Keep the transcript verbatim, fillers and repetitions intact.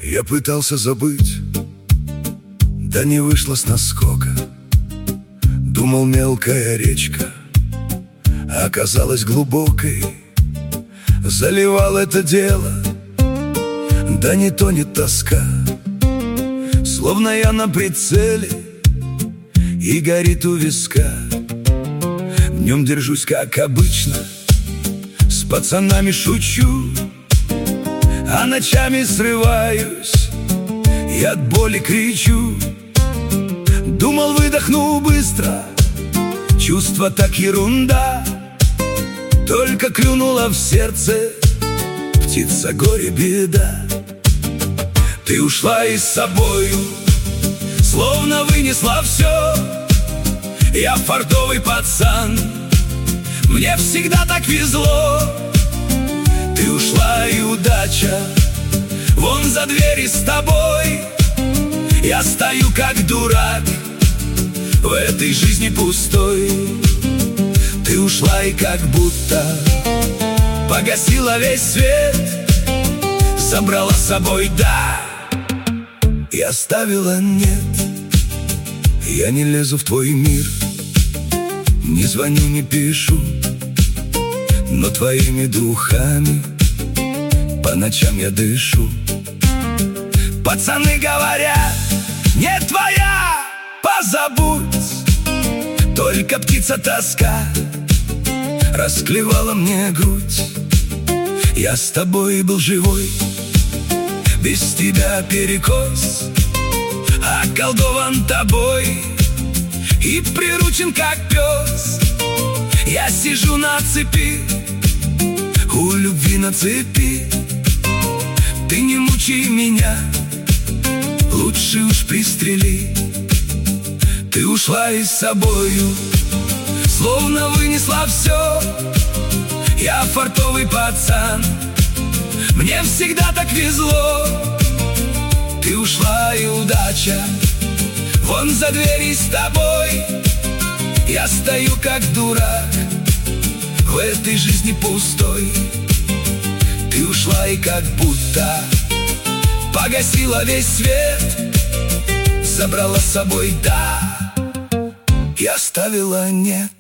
Я пытался забыть, да не вышло с наскока. Думал, мелкая речка оказалась глубокой. Заливал это дело, да не тонет тоска. Словно я на прицеле и горит у виска. Днем держусь, как обычно, с пацанами шучу, а ночами срываюсь и от боли кричу. Думал, выдохну быстро, чувство так ерунда. Только клюнула в сердце птица горе беда. Ты ушла и с собою, словно вынесла все. Я фартовый пацан, мне всегда так везло. Ты ушла и удача вон за двери с тобой. Я стою как дурак в этой жизни пустой. Ты ушла и как будто погасила весь свет, забрала с собой «да» и оставила «нет». Я не лезу в твой мир, не звоню, не пишу, но твоими духами по ночам я дышу. Пацаны говорят, не твоя, позабудь. Только птица тоска расклевала мне грудь. Я с тобой был живой, без тебя перекос, околдован тобой и приручен как пес. Я сижу на цепи, у любви на цепи. Ты не мучай меня, лучше уж пристрели. Ты ушла и с собою, словно вынесла все. Я фартовый пацан, мне всегда так везло. Ты ушла и удача вон за двери с тобой. Я стою как дурак в этой жизни пустой. Ты ушла и как будто погасила весь свет, забрала с собой «да» и оставила «нет».